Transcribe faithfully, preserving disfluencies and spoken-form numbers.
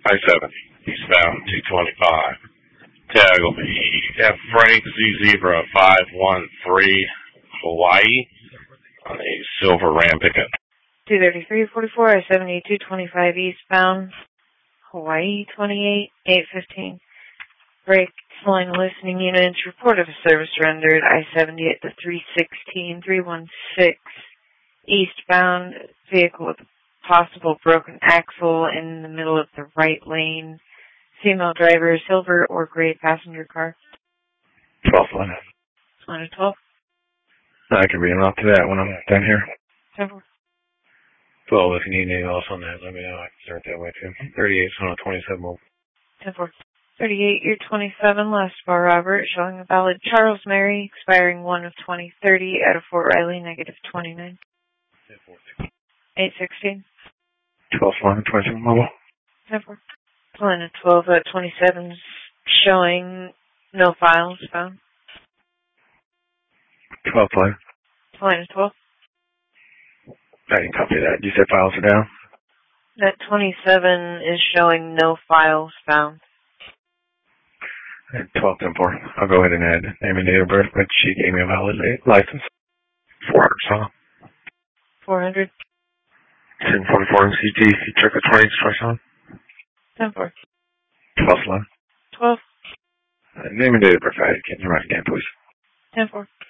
I seventy, eastbound two twenty-five. Tag will be F Frank Z Zebra five one three, Hawaii, on a silver Ram pickup. two thirty-three forty-four, I seventy, two twenty-five eastbound, Hawaii twenty-eight, eight fifteen. Break line listening units, report of a service rendered, I seventy at the three sixteen, three one six, eastbound, vehicle with possible broken axle in the middle of the right lane, female driver, silver or gray passenger car. twelve line. Line of twelve. I can read off to that when I'm done here. ten four. twelve, if you need anything else on that, let me know. I can start that way too. thirty-eight, so on twenty-seven mobile. ten four. thirty-eight, year twenty-seven, last bar Robert, showing a valid Charles Mary, expiring one of twenty thirty at a Fort Riley, negative twenty-nine. eight sixteen. twelve, line twenty-seven mobile. ten four. Line of twelve at twenty-seven, showing no files found. twelve, line. Line of twelve. I didn't copy that. You said files are down? That twenty-seven is showing no files found. twelve, ten four. I'll go ahead and add name and date of birth, but she gave me a valid license. four hundred, so. four hundred. ten forty-four M C G, check the twenty, twice on. ten four. twelve, line. twelve. Uh, name and date of birth, I can you write again, please? ten four.